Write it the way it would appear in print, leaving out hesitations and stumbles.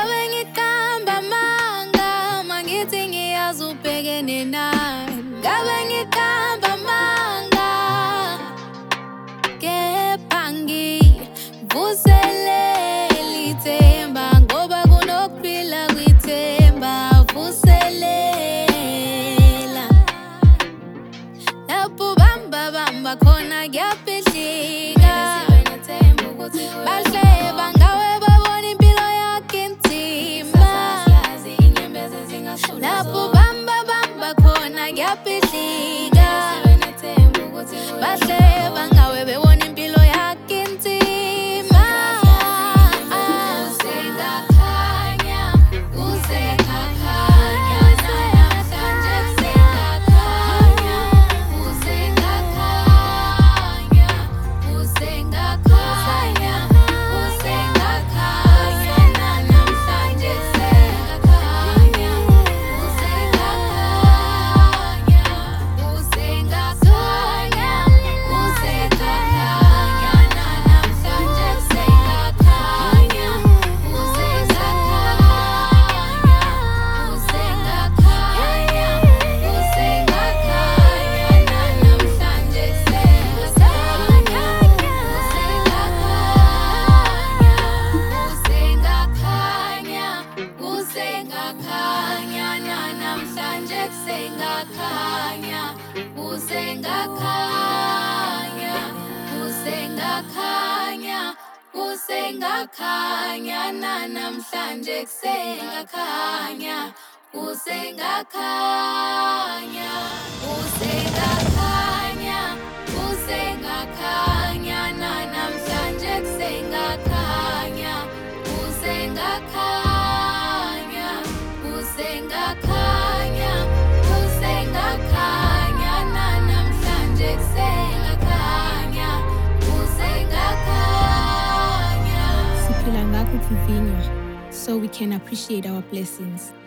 ngabe ngikamba manga mangithi ngiyazi ubhekene nani. Ngabe ngikamba manga kepha ngivuselele ithemba ngoba kunokuphila kwithemba. Vuselela lapho bamba khona kuyaphehlika. Bahleba ngawe babona impilo yakho inzima. Lapho bamba khona kuyaphehlika. Bahleba ngawe bebona impilo yakho inzima. Kusengakhanya, kusengakhanya, namhlanje kusengakhanya. Kusengakhanya, kusengakhanya, kusengakhanya, namhlanje kusengakhanya. Kusengakhanya, kusengakhanya, kusengakhanya, namhlanje kusengakhanya. Kusengakhanya, kusengakhanya, namhlanje kusengakhanya. Kusengakhanya, kusengakhanya, namhlanje kusengakhanya. Kusengakhanya, kusengakhanya, kusengakhanya, namhlanje kusengakhanya. Kusengakhanya, kusengakhanya, kusengakhanya, namhlanje kusengakhanya. Kusengakhanya, kusengakhanya, kusengakhanya, namhlanje kusengakhanya. Kusengakhanya. Siphila ngakho kuvivinywa, so we can appreciate our blessings.